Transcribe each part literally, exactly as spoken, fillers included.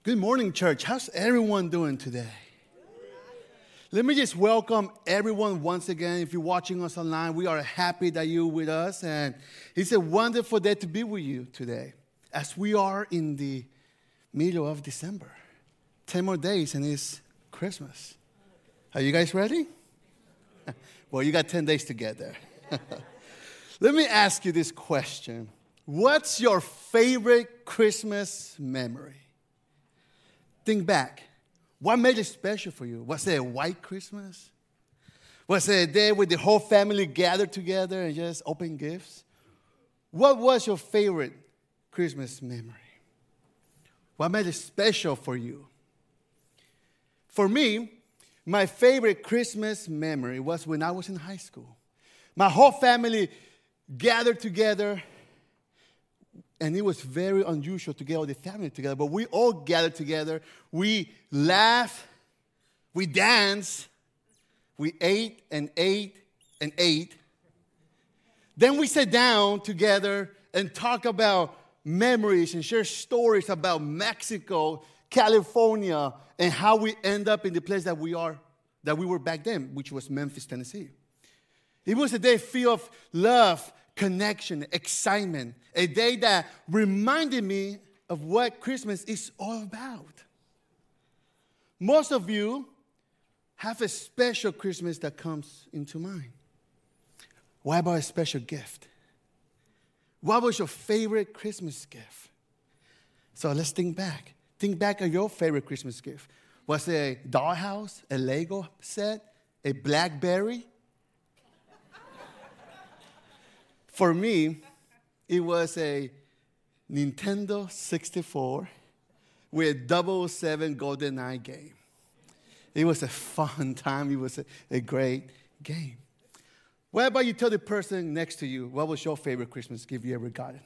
Good morning, church. How's everyone doing today? Let me just welcome everyone once again. If you're watching us online, we are happy that you're with us. And it's a wonderful day to be with you today as we are in the middle of December. Ten more days and it's Christmas. Are you guys ready? Well, you got ten days to get there. Let me ask you this question. What's your favorite Christmas memory? Think back. What made it special for you? Was it a white Christmas? Was it a day where the whole family gathered together and just opened gifts? What was your favorite Christmas memory? What made it special for you? For me, my favorite Christmas memory was when I was in high school. My whole family gathered together. And it was very unusual to get all the family together. But we all gathered together. We laughed. We danced. We ate and ate and ate. Then we sat down together and talked about memories and share stories about Mexico, California, and how we end up in the place that we are, that we were back then, which was Memphis, Tennessee. It was a day filled of love, connection, excitement, a day that reminded me of what Christmas is all about. Most of you have a special Christmas that comes into mind. What about a special gift? What was your favorite Christmas gift? So let's think back. Think back of your favorite Christmas gift. Was it a dollhouse, a Lego set, a BlackBerry? For me, it was a Nintendo sixty-four with double oh seven GoldenEye game. It was a fun time. It was a, a great game. What about you tell the person next to you, what was your favorite Christmas gift you ever got?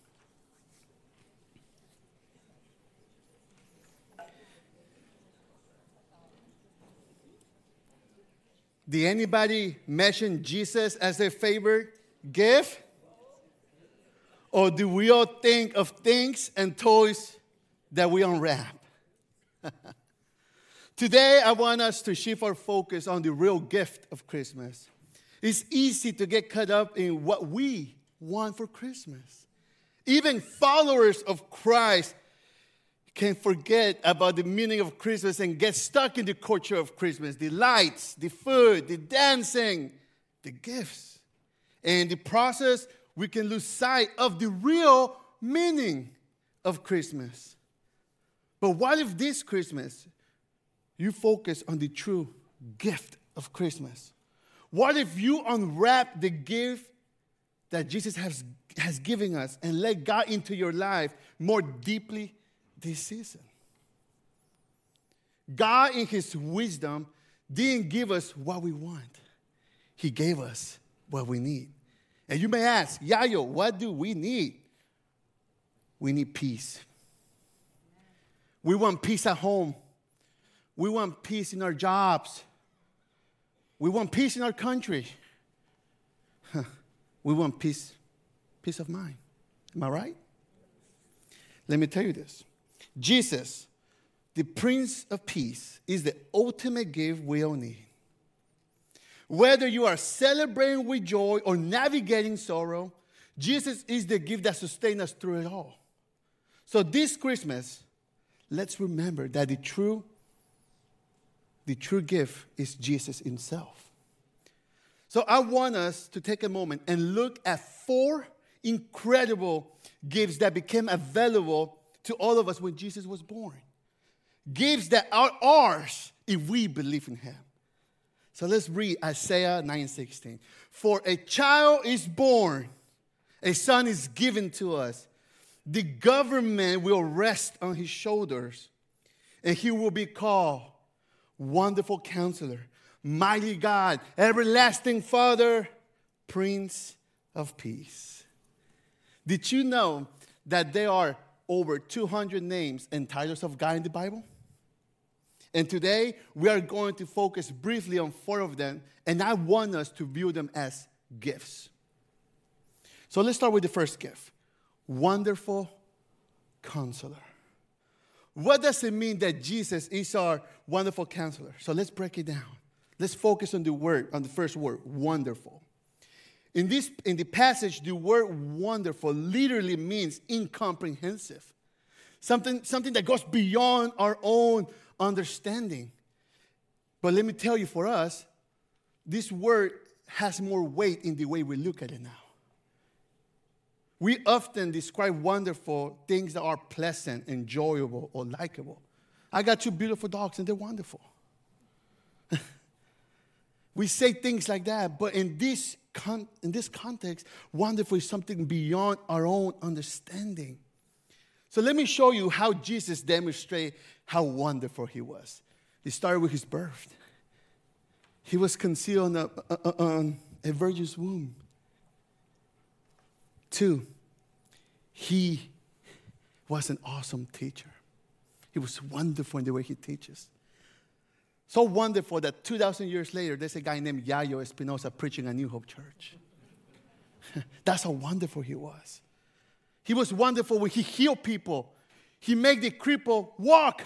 Did anybody mention Jesus as their favorite gift? Or do we all think of things and toys that we unwrap? Today, I want us to shift our focus on the real gift of Christmas. It's easy to get caught up in what we want for Christmas. Even followers of Christ can forget about the meaning of Christmas and get stuck in the culture of Christmas. The lights, the food, the dancing, the gifts. And in the process, we can lose sight of the real meaning of Christmas. But what if this Christmas, you focus on the true gift of Christmas? What if you unwrap the gift that Jesus has, has given us and let God into your life more deeply this season? God, in His wisdom, didn't give us what we want. He gave us what we need. And you may ask, Yayo, what do we need? We need peace. We want peace at home. We want peace in our jobs. We want peace in our country. We want peace, peace of mind. Am I right? Let me tell you this. Jesus, the Prince of Peace, is the ultimate gift we all need. Whether you are celebrating with joy or navigating sorrow, Jesus is the gift that sustains us through it all. So this Christmas, let's remember that the true, the true gift is Jesus Himself. So I want us to take a moment and look at four incredible gifts that became available to all of us when Jesus was born. Gifts that are ours if we believe in Him. So let's read Isaiah nine sixteen. For a child is born, a son is given to us. The government will rest on His shoulders, and He will be called Wonderful Counselor, Mighty God, Everlasting Father, Prince of Peace. Did you know that there are over two hundred names and titles of God in the Bible? And today, we are going to focus briefly on four of them, and I want us to view them as gifts. So let's start with the first gift. Wonderful Counselor. what does it mean that Jesus is our wonderful counselor? So let's break it down. Let's focus on the word, on the first word, wonderful. In this, in the passage, the word wonderful literally means incomprehensive. Something, something that goes beyond our own understanding. But let me tell you, for us, this word has more weight in the way we look at it now. We often describe wonderful things that are pleasant, enjoyable, or likable. I got two beautiful dogs, and they're wonderful. We say things like that, but in this, con- in this context, wonderful is something beyond our own understanding. So let me show you how Jesus demonstrated how wonderful he was. It started with his birth. He was concealed on a, on a virgin's womb. Two, he was an awesome teacher. He was wonderful in the way he teaches. So wonderful that two thousand years later, there's a guy named Yayo Espinosa preaching at New Hope Church. That's how wonderful he was. He was wonderful when he healed people. He made the cripple walk.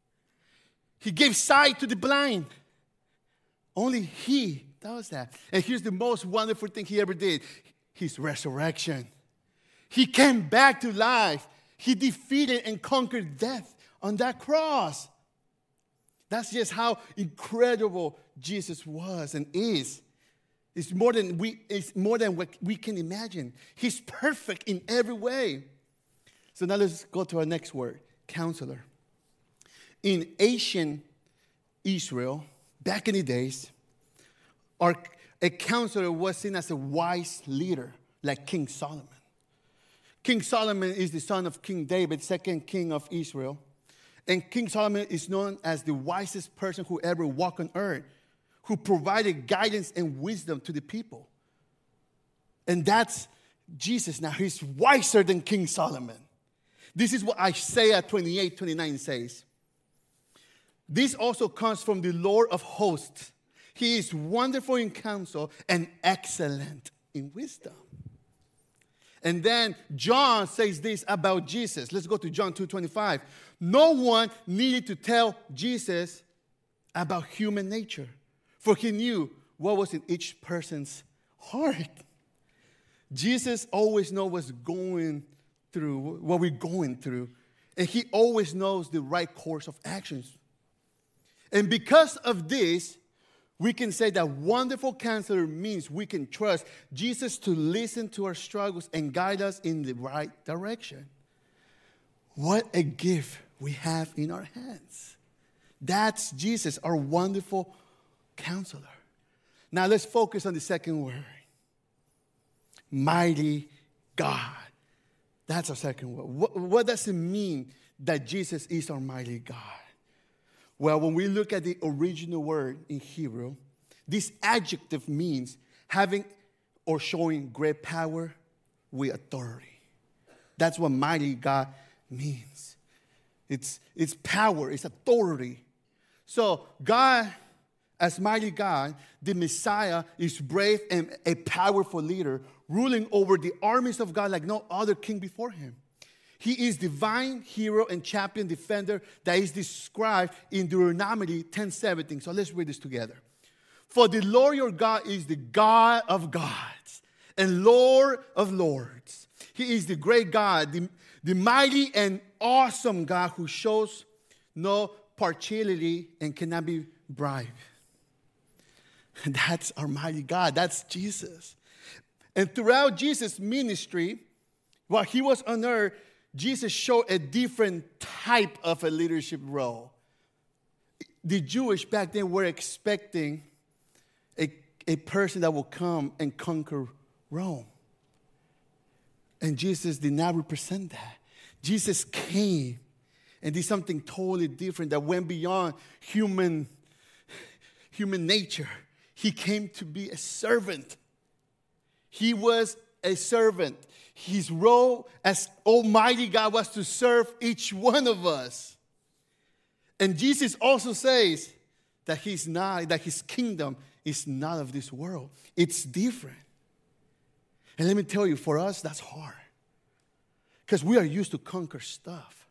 He gave sight to the blind. Only he does that. And here's the most wonderful thing he ever did. His resurrection. He came back to life. He defeated and conquered death on that cross. That's just how incredible Jesus was and is. It's more than we, it's more than what we can imagine. He's perfect in every way. So now let's go to our next word, counselor. In ancient Israel, back in the days, our, a counselor was seen as a wise leader, like King Solomon. King Solomon is the son of King David, second king of Israel. And King Solomon is known as the wisest person who ever walked on earth, who provided guidance and wisdom to the people. And that's Jesus now. He's wiser than King Solomon. This is what Isaiah twenty-eight twenty-nine says. This also comes from the Lord of hosts. He is wonderful in counsel and excellent in wisdom. And then John says this about Jesus. Let's go to John two twenty-five. No one needed to tell Jesus about human nature, for he knew what was in each person's heart. Jesus always knows what's going through, what we're going through, and he always knows the right course of actions. And because of this, we can say that wonderful counselor means we can trust Jesus to listen to our struggles and guide us in the right direction. What a gift we have in our hands. That's Jesus, our wonderful counselor. Now let's focus on the second word. Mighty God. That's our second word. What, what does it mean that Jesus is our mighty God? Well, when we look at the original word in Hebrew, this adjective means having or showing great power with authority. That's what mighty God means. It's, it's power, it's authority. So God, as mighty God, the Messiah is brave and a powerful leader, ruling over the armies of God like no other king before him. He is divine hero and champion defender that is described in Deuteronomy ten seventeen. So let's read this together. For the Lord your God is the God of gods and Lord of lords. He is the great God, the, the mighty and awesome God who shows no partiality and cannot be bribed. And that's our mighty God. That's Jesus. And throughout Jesus' ministry, while he was on earth, Jesus showed a different type of a leadership role. The Jewish back then were expecting a, a person that will come and conquer Rome. And Jesus did not represent that. Jesus came and did something totally different that went beyond human, human nature. He came to be a servant. He was a servant. His role as Almighty God was to serve each one of us. And Jesus also says that he's not, that his kingdom is not of this world. It's different. And let me tell you, for us, that's hard. Because we are used to conquer stuff.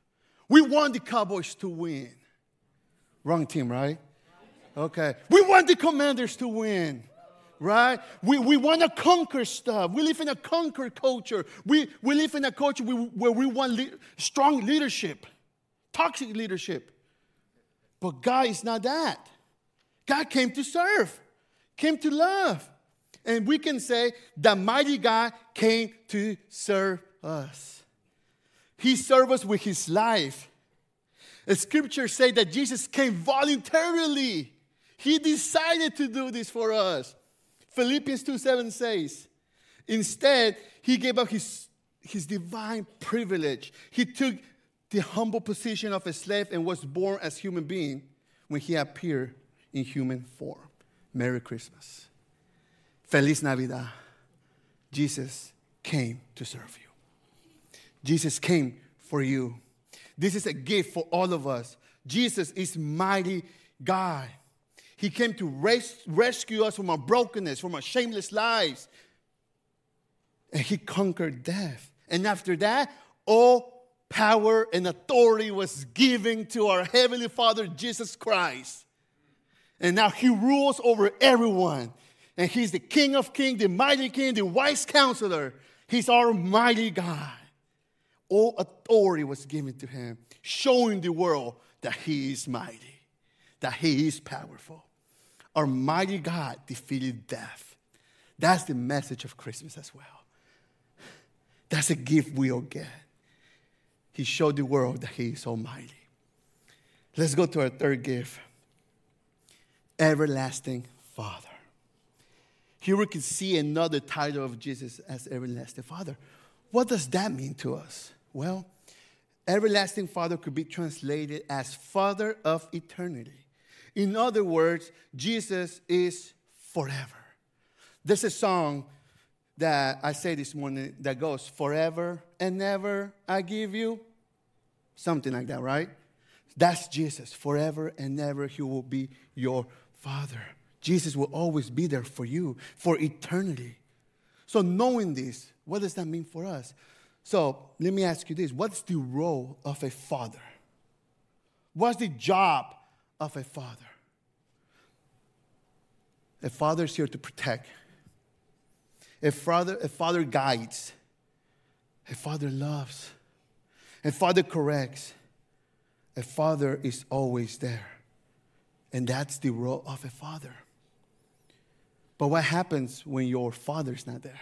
We want the Cowboys to win. Wrong team, right? Okay. We want the Commanders to win. Right? We, we want to conquer stuff. We live in a conquer culture. We, we live in a culture where we want le- strong leadership, toxic leadership. But God is not that. God came to serve, came to love. And we can say the mighty God came to serve us. He served us with his life. The scriptures say that Jesus came voluntarily. He decided to do this for us. Philippians two seven says, instead, he gave up his, his divine privilege. He took the humble position of a slave and was born as a human being when he appeared in human form. Merry Christmas. Feliz Navidad. Jesus came to serve you. Jesus came for you. This is a gift for all of us. Jesus is mighty God. He came to res- rescue us from our brokenness, from our shameless lives. And he conquered death. And after that, all power and authority was given to our Heavenly Father, Jesus Christ. And now he rules over everyone. And he's the King of Kings, the mighty King, the wise counselor. He's our mighty God. All authority was given to him, showing the world that he is mighty, that he is powerful. Our mighty God defeated death. That's the message of Christmas as well. That's a gift we all get. He showed the world that he is almighty. Let's go to our third gift. Everlasting Father. Here we can see another title of Jesus as Everlasting Father. What does that mean to us? Well, Everlasting Father could be translated as Father of Eternity. In other words, Jesus is forever. There's a song that I say this morning that goes, forever and ever I give you. Something like that, right? That's Jesus. Forever and ever he will be your Father. Jesus will always be there for you for eternity. So knowing this, what does that mean for us? So let me ask you this. What's the role of a father? What's the job of a father? A father is here to protect. A father, a father guides. A father loves. A father corrects. A father is always there. And that's the role of a father. But what happens when your father is not there?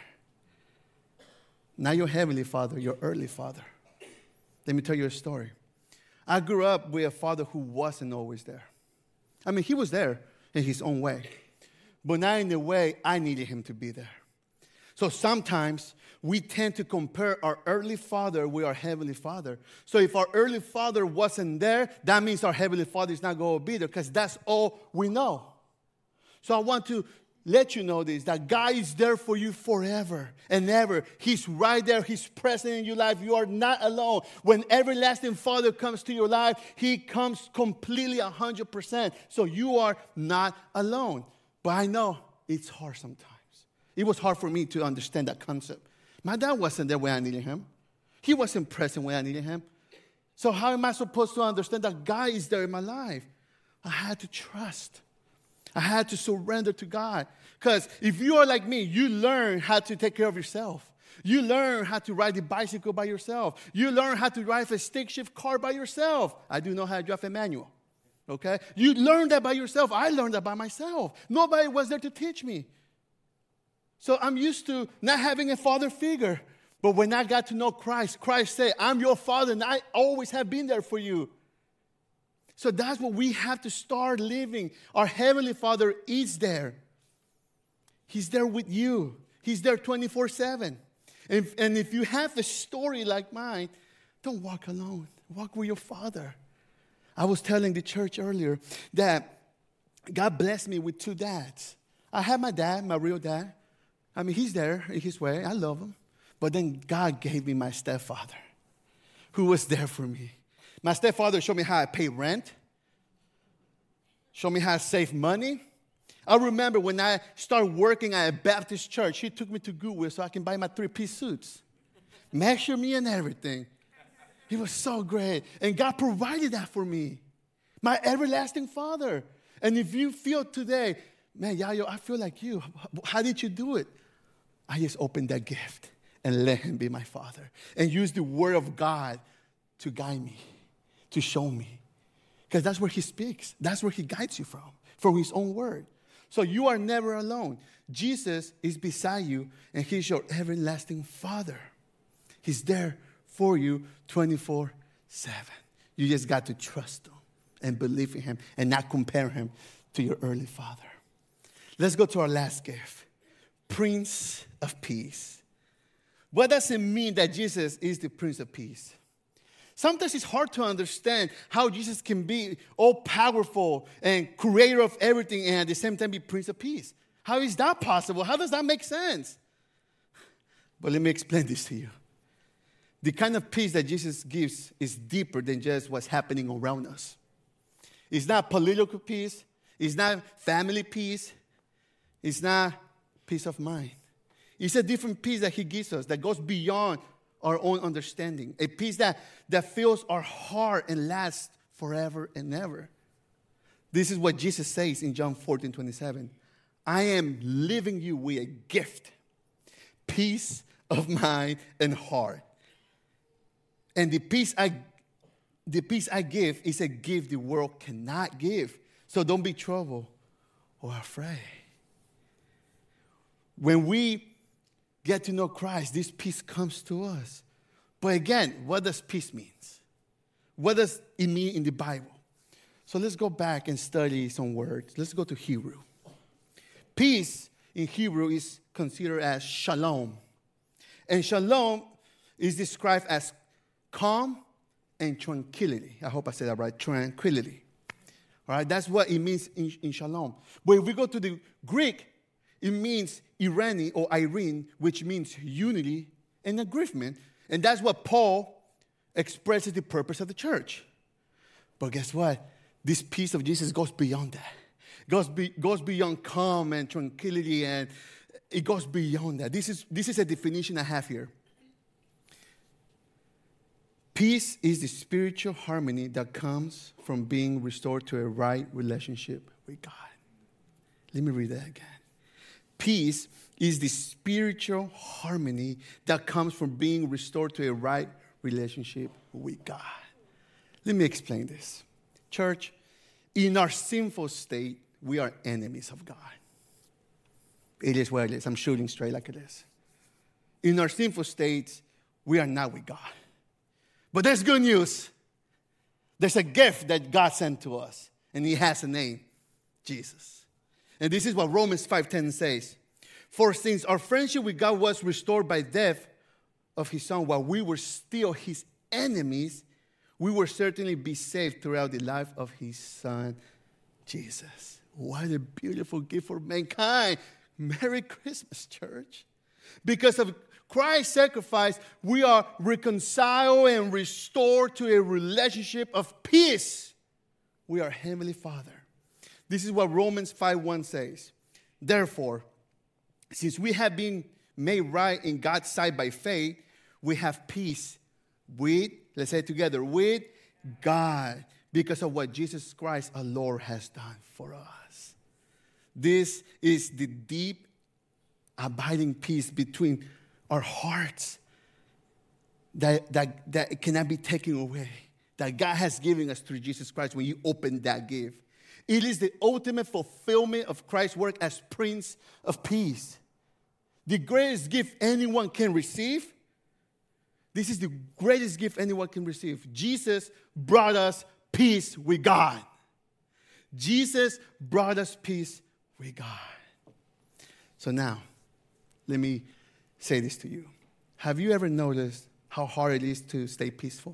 Not your heavenly father, your earthly father. Let me tell you a story. I grew up with a father who wasn't always there. I mean, he was there in his own way, but not in the way I needed him to be there. So sometimes we tend to compare our earthly father with our heavenly father. So if our earthly father wasn't there, that means our heavenly father is not going to be there because that's all we know. So I want to let you know this, that God is there for you forever and ever. He's right there. He's present in your life. You are not alone. When everlasting Father comes to your life, he comes completely one hundred percent. So you are not alone. But I know it's hard sometimes. It was hard for me to understand that concept. My dad wasn't there when I needed him. He wasn't present when I needed him. So how am I supposed to understand that God is there in my life? I had to trust. I had to surrender to God. Because if you are like me, you learn how to take care of yourself. You learn how to ride the bicycle by yourself. You learn how to drive a stick shift car by yourself. I do know how to drive a manual. Okay? You learn that by yourself. I learned that by myself. Nobody was there to teach me. So I'm used to not having a father figure. But when I got to know Christ, Christ said, I'm your father and I always have been there for you. So that's what we have to start living. Our Heavenly Father is there. He's there with you. He's there twenty-four seven. And, and if you have a story like mine, don't walk alone. Walk with your Father. I was telling the church earlier that God blessed me with two dads. I had my dad, my real dad. I mean, he's there in his way. I love him. But then God gave me my stepfather, who was there for me. My stepfather showed me how I pay rent, showed me how to save money. I remember when I started working at a Baptist church, he took me to Goodwill so I can buy my three-piece suits. Measure me and everything. He was so great. And God provided that for me. My everlasting Father. And if you feel today, man, Yayo, I feel like you. How did you do it? I just opened that gift and let him be my Father. And use the word of God to guide me, to show me. Because that's where he speaks. That's where he guides you from, from his own word. So you are never alone. Jesus is beside you, and he's your everlasting Father. He's there for you twenty-four seven. You just got to trust him and believe in him and not compare him to your earthly father. Let's go to our last gift. Prince of Peace. What does it mean that Jesus is the Prince of Peace? Sometimes it's hard to understand how Jesus can be all powerful and creator of everything and at the same time be Prince of Peace. How is that possible? How does that make sense? But let me explain this to you. The kind of peace that Jesus gives is deeper than just what's happening around us. It's not political peace. It's not family peace. It's not peace of mind. It's a different peace that he gives us that goes beyond our own understanding. A peace that, that fills our heart and lasts forever and ever. This is what Jesus says in John fourteen twenty-seven. I am leaving you with a gift, peace of mind and heart. And the peace I, the peace I give is a gift the world cannot give. So don't be troubled or afraid. When we get to know Christ, this peace comes to us. But again, what does peace mean? What does it mean in the Bible? So let's go back and study some words. Let's go to Hebrew. Peace in Hebrew is considered as shalom. And shalom is described as calm and tranquility. I hope I said that right, tranquility. All right, that's what it means in, in shalom. But if we go to the Greek, it means irene or irene, which means unity and agreement. And that's what Paul expresses the purpose of the church. But guess what? This peace of Jesus goes beyond that. Goes, be, goes beyond calm and tranquility, and it goes beyond that. This is, this is a definition I have here. Peace is the spiritual harmony that comes from being restored to a right relationship with God. Let me read that again. Peace is the spiritual harmony that comes from being restored to a right relationship with God. Let me explain this. Church, in our sinful state, we are enemies of God. It is what it is. I'm shooting straight like it is. In our sinful states, we are not with God. But there's good news. There's a gift that God sent to us, and he has a name, Jesus. And this is what Romans five ten says. For since our friendship with God was restored by death of his son, while we were still his enemies, we will certainly be saved throughout the life of his son, Jesus. What a beautiful gift for mankind. Merry Christmas, church. Because of Christ's sacrifice, we are reconciled and restored to a relationship of peace with our Heavenly Father. This is what Romans five one says. Therefore, since we have been made right in God's sight by faith, we have peace with, let's say it together, with God because of what Jesus Christ, our Lord, has done for us. This is the deep, abiding peace between our hearts that, that, that cannot be taken away, that God has given us through Jesus Christ when you open that gift. It is the ultimate fulfillment of Christ's work as Prince of Peace. The greatest gift anyone can receive. This is the greatest gift anyone can receive. Jesus brought us peace with God. Jesus brought us peace with God. So now, let me say this to you. Have you ever noticed how hard it is to stay peaceful?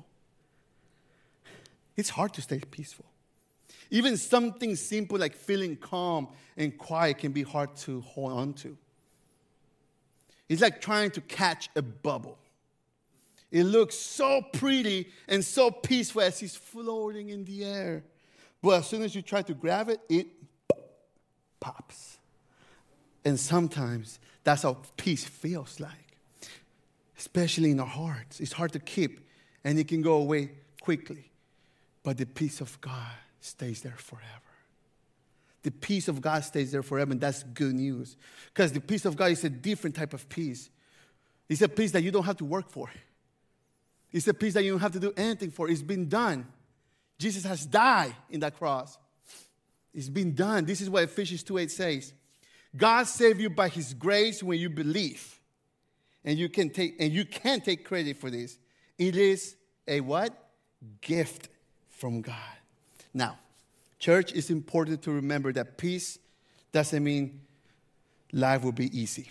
It's hard to stay peaceful. Even something simple like feeling calm and quiet can be hard to hold on to. It's like trying to catch a bubble. It looks so pretty and so peaceful as it's floating in the air. But as soon as you try to grab it, it pops. And sometimes that's how peace feels like, especially in our hearts. It's hard to keep and it can go away quickly. But the peace of God stays there forever. The peace of God stays there forever, and that's good news. Because the peace of God is a different type of peace. It's a peace that you don't have to work for. It's a peace that you don't have to do anything for. It's been done. Jesus has died in that cross. It's been done. This is what Ephesians two eight says. God saved you by his grace when you believe. And you can take and you can take credit for this. It is a what? Gift from God. Now, church, it's important to remember that peace doesn't mean life will be easy.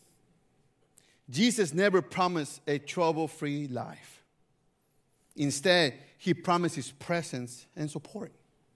Jesus never promised a trouble-free life. Instead, he promised his presence and support.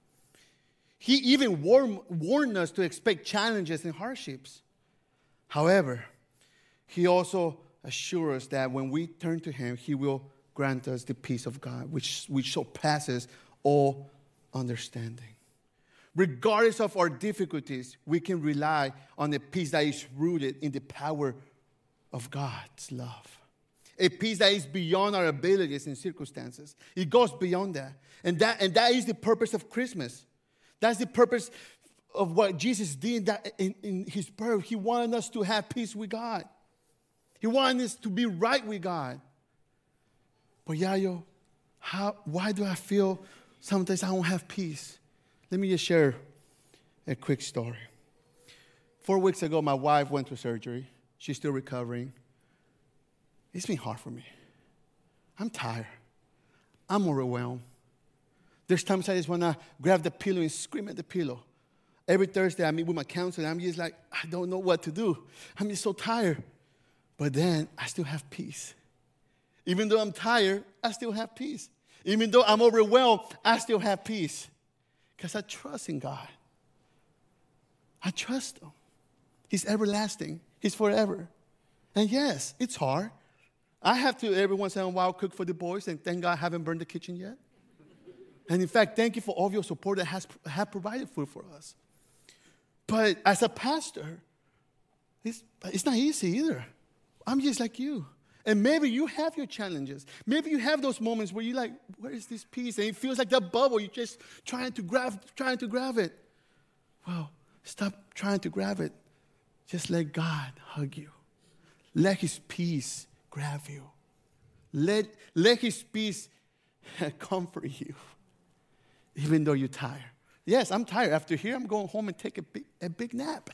He even warn, warned us to expect challenges and hardships. However, he also assures us that when we turn to him, he will grant us the peace of God, which, which surpasses all understanding. Regardless of our difficulties, we can rely on a peace that is rooted in the power of God's love. A peace that is beyond our abilities and circumstances. It goes beyond that. And that, and that is the purpose of Christmas. That's the purpose of what Jesus did that in, in his birth. He wanted us to have peace with God. He wanted us to be right with God. But Yayo, how, why do I feel sometimes I don't have peace? Let me just share a quick story. Four weeks ago, my wife went through surgery. She's still recovering. It's been hard for me. I'm tired. I'm overwhelmed. There's times I just want to grab the pillow and scream at the pillow. Every Thursday I meet with my counselor. I'm just like, I don't know what to do. I'm just so tired. But then I still have peace. Even though I'm tired, I still have peace. Even though I'm overwhelmed, I still have peace. Because I trust in God. I trust him. He's everlasting. He's forever. And yes, it's hard. I have to every once in a while cook for the boys, and thank God I haven't burned the kitchen yet. And in fact, thank you for all of your support that has have provided food for us. But as a pastor, it's, it's not easy either. I'm just like you. And maybe you have your challenges. Maybe you have those moments where you're like, where is this peace? And it feels like that bubble. You're just trying to grab, trying to grab it. Well, stop trying to grab it. Just let God hug you. Let his peace grab you. Let, let his peace comfort you, even though you're tired. Yes, I'm tired. After here, I'm going home and take a big, a big nap.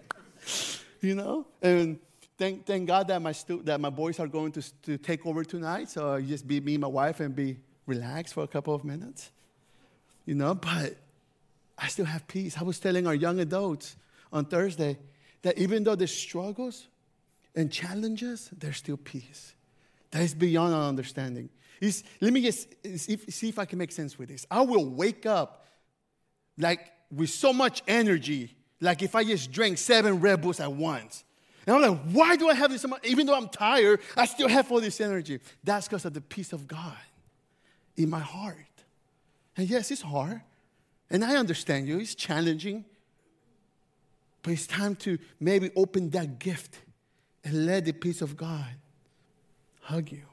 You know? And thank, thank God that my stu- that my boys are going to, to take over tonight, so I just be me and my wife and be relaxed for a couple of minutes. You know, but I still have peace. I was telling our young adults on Thursday that even though there's struggles and challenges, there's still peace. That is beyond our understanding. It's, let me just see if, see if I can make sense with this. I will wake up like with so much energy, like if I just drank seven Red Bulls at once. And I'm like, why do I have this much? Even though I'm tired, I still have all this energy. That's because of the peace of God in my heart. And yes, it's hard. And I understand you. It's challenging. But it's time to maybe open that gift and let the peace of God hug you.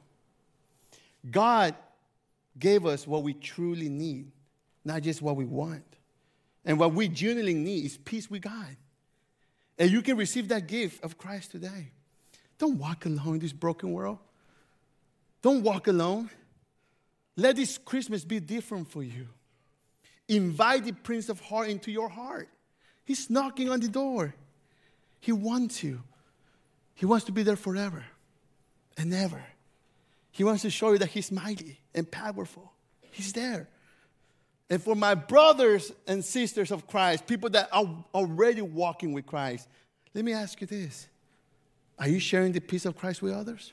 God gave us what we truly need, not just what we want. And what we genuinely need is peace with God. And you can receive that gift of Christ today. Don't walk alone in this broken world. Don't walk alone. Let this Christmas be different for you. Invite the Prince of Heart into your heart. He's knocking on the door. He wants you. He wants to be there forever and ever. He wants to show you that he's mighty and powerful. He's there. And for my brothers and sisters of Christ, people that are already walking with Christ, let me ask you this. Are you sharing the peace of Christ with others?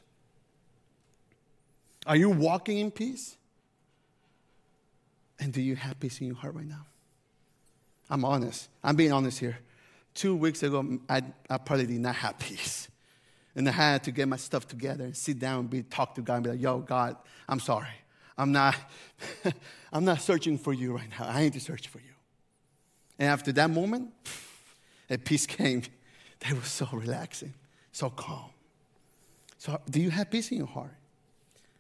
Are you walking in peace? And do you have peace in your heart right now? I'm honest. I'm being honest here. Two weeks ago, I, I probably did not have peace. And I had to get my stuff together and sit down and be, talk to God and be like, yo, God, I'm sorry. I'm not, I'm not searching for you right now. I need to search for you. And after that moment, a peace came that was so relaxing, so calm. So do you have peace in your heart?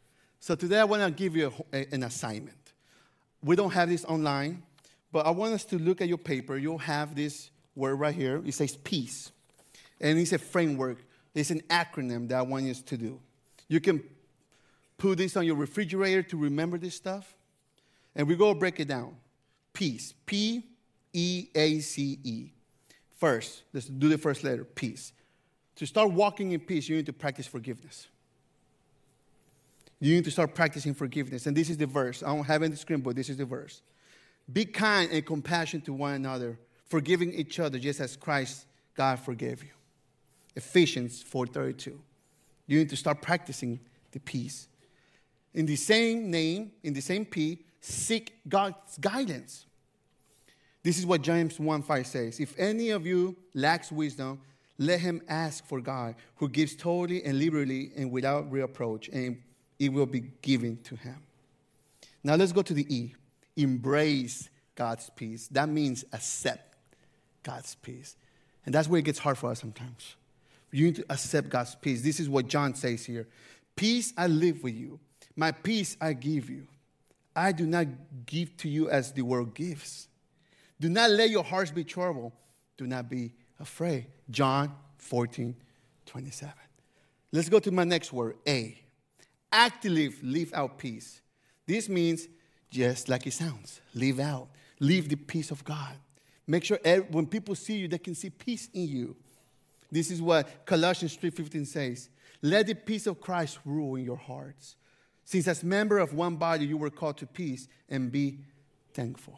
So today I want to give you a, a, an assignment. We don't have this online, but I want us to look at your paper. You'll have this word right here. It says peace. And it's a framework. It's an acronym that I want you to do. You can put this on your refrigerator to remember this stuff. And we're going to break it down. Peace. P E A C E. First, let's do the first letter, peace. To start walking in peace, you need to practice forgiveness. You need to start practicing forgiveness. And this is the verse. I don't have it in the screen, but this is the verse. Be kind and compassionate to one another, forgiving each other just as Christ, God, forgave you. Ephesians four thirty-two. You need to start practicing the peace. In the same name, in the same P, seek God's guidance. This is what James one five says. If any of you lacks wisdom, let him ask for God, who gives totally and liberally and without reproach, and it will be given to him. Now let's go to the E. Embrace God's peace. That means accept God's peace. And that's where it gets hard for us sometimes. You need to accept God's peace. This is what John says here. Peace I live with you. My peace I give you. I do not give to you as the world gives. Do not let your hearts be troubled. Do not be afraid. John fourteen twenty-seven. Let's go to my next word, A. Actively live out peace. This means just like it sounds. Live out. Live the peace of God. Make sure every, when people see you, they can see peace in you. This is what Colossians three fifteen says. Let the peace of Christ rule in your hearts. Since as member of one body, you were called to peace, and be thankful.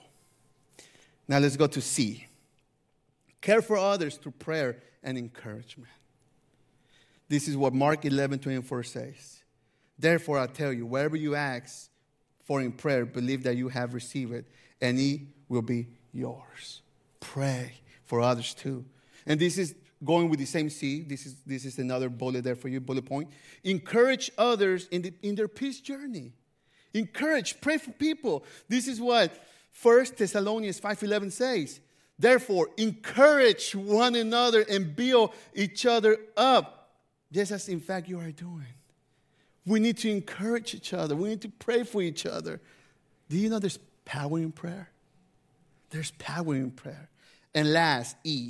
Now let's go to C. Care for others through prayer and encouragement. This is what Mark eleven twenty-four says. Therefore, I tell you, wherever you ask for in prayer, believe that you have received it, and it will be yours. Pray for others too. And this is going with the same C. This is, this is another bullet there for you, bullet point. Encourage others in, the, in their peace journey. Encourage, pray for people. This is what First Thessalonians five eleven says. Therefore, encourage one another and build each other up, just as in fact you are doing. We need to encourage each other. We need to pray for each other. Do you know there's power in prayer? There's power in prayer. And last, E.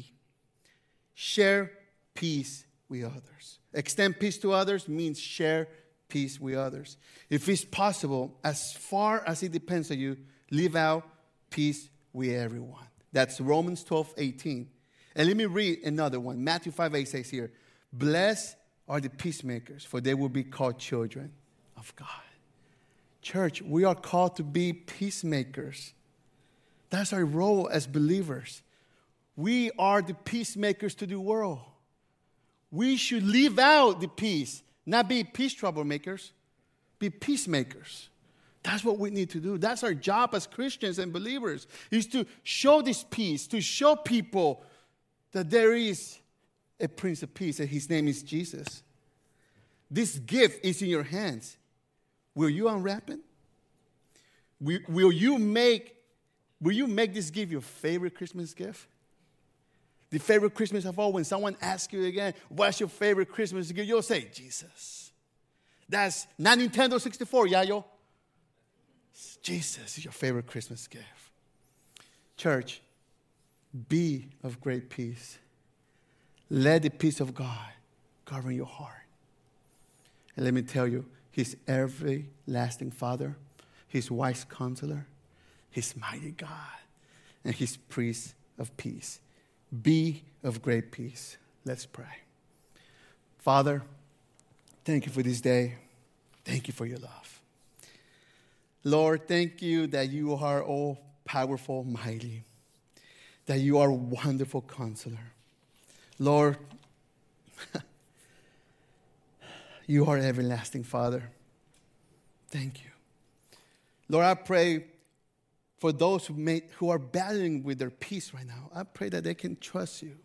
Share peace with others. Extend peace to others means share peace with others. If it's possible, as far as it depends on you, live out peace with everyone. That's Romans twelve eighteen. And let me read another one. Matthew five eight says here, blessed are the peacemakers, for they will be called children of God. Church, we are called to be peacemakers. That's our role as believers. We are the peacemakers to the world. We should live out the peace, not be peace troublemakers, be peacemakers. That's what we need to do. That's our job as Christians and believers, is to show this peace, to show people that there is a Prince of Peace, and his name is Jesus. This gift is in your hands. Will you unwrap it? Will, will you make, will you make this gift your favorite Christmas gift? The favorite Christmas of all, when someone asks you again, what's your favorite Christmas gift? You'll say, Jesus. That's not Nintendo sixty-four, yayo. Jesus is your favorite Christmas gift. Church, be of great peace. Let the peace of God govern your heart. And let me tell you, he's everlasting Father, his wise counselor, his mighty God, and his Prince of Peace. Be of great peace. Let's pray. Father, thank you for this day. Thank you for your love. Lord, thank you that you are all powerful, mighty, that you are a wonderful counselor. Lord, you are everlasting Father. Thank you. Lord, I pray for those who, may, who are battling with their peace right now. I pray that they can trust you,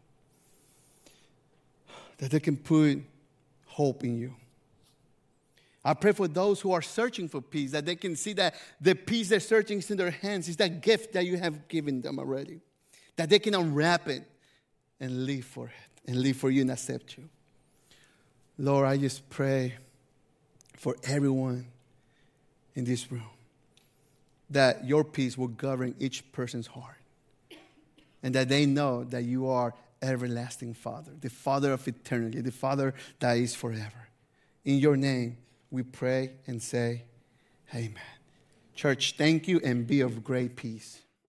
that they can put hope in you. I pray for those who are searching for peace, that they can see that the peace they're searching is in their hands. It's that gift that you have given them already, that they can unwrap it and live for it, and live for you and accept you. Lord, I just pray for everyone in this room, that your peace will govern each person's heart, and that they know that you are everlasting Father, the Father of eternity, the Father that is forever. In your name, we pray and say, amen. Church, thank you and be of great peace.